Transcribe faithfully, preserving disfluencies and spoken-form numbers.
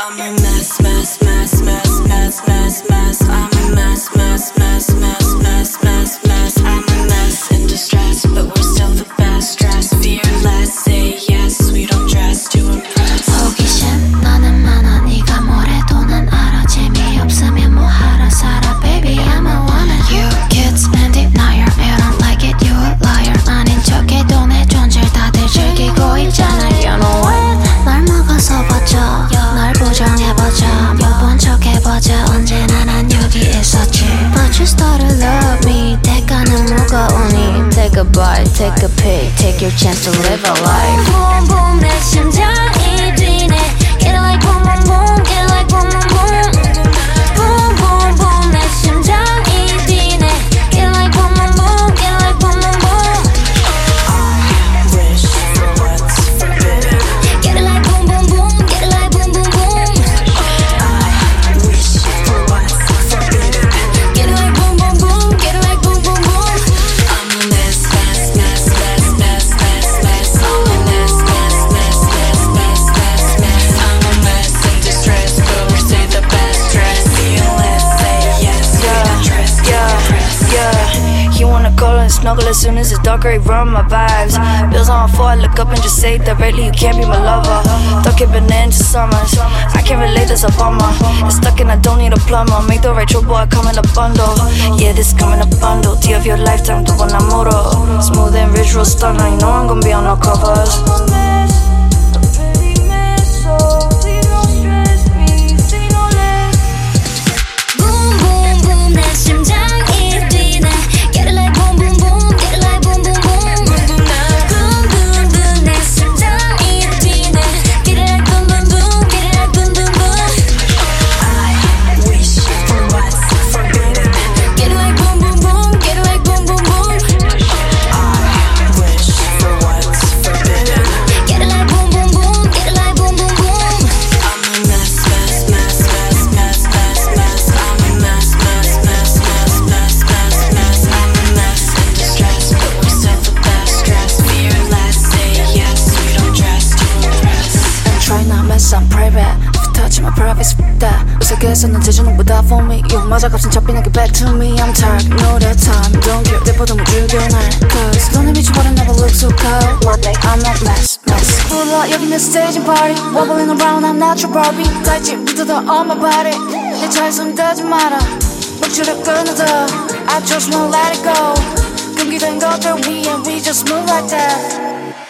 I'm a mess, mess, mess, mess, mess, mess, mess. I'm a mess, mess, mess, mess, mess, mess, mess. I'm a mess in distress, but we're still the best dressed. Fearless, say yes, we don't dress to impress. 호기심 너는 많아 네가 뭐래도 난 알아 재미없으면 뭐하러 살아 baby I'm a woman You kids and denier you don't like it you a liar 아닌 척해도 내 존재를 다들 즐기고 있잖아 You know what 날 막아서 버텨 날 부정해보자 못 본 척해보자 언제나 난 여기 있었지 But you started love me 대가는 무거우니 Take a bite, take a pic Take your chance to live a life Boom boom 내 심장이 뛰네 Get it like boom boom boom Get it like boom boom boom Boom boom boom 내 심장이 뛰네 Get it like boom boom boom Get it like boom boom boom I wish for what's forbidden. Get it like boom boom boom Get it like boom boom boom I wish for what's forbidden. Get it like boom boom boom Get it like boom boom boom I'm a mess, mess, mess, mess, mess, mess, mess. I'm a mess, mess, mess, mess, mess, mess, mess. I'm a mess in distress, but we stay the best dressed. Fearless, say yes, we don't dress to impress. Yeah, you wanna call and snuggle as soon as it's dark, already run my vibes. Bills on four, I look up and just say directly, you can't be my lover. Don't keep it into summers. I can't relate, that's a bummer. It's stuck and I don't need a plumber. Make the right trouble, I come in a bundle. Yeah, this come in a bundle. D of your lifetime, tu enamoro. Smooth and rich, real stunner. You know I'm gonna be on all covers. Boom boom boom 내 심장이 뛰네 Get it like boom boom boom Get it like boom boom boom Boom boom boom 내 심장이 뛰네 Get it like boom boom boom Get it like boom boom boom I wish for what's forbidden. Get it like boom boom boom Get it like boom boom boom I wish for what's forbidden. Get it like boom boom boom Get it like boom boom boom I'm a mess, mess, mess, mess, mess, mess, mess. I'm a mess, mess, mess, mess, mess, mess, mess. I'm a mess in distress, but we're still the best dressed. Fearless, say yes, we don't dress to impress. And try not mess, I'm private. If you touch my privacy, f that. 우색에서는 대중보다 for me. You 맞아 값은 잡히는 게 back to me. I'm tired, know that time. Don't care, 내보다 못 죽여 날. Cause 너네 미쳐버린 never look so cold. One day I'm a mess, mess. 불러 여기 내 staging party. Wobbling around, I'm not your Barbie. 갈집부터 다 on my body. 내 차에 손대지 마라. 목줄을 끊어도 I just won't let it go. 금기된 것들 위에 we just move like that.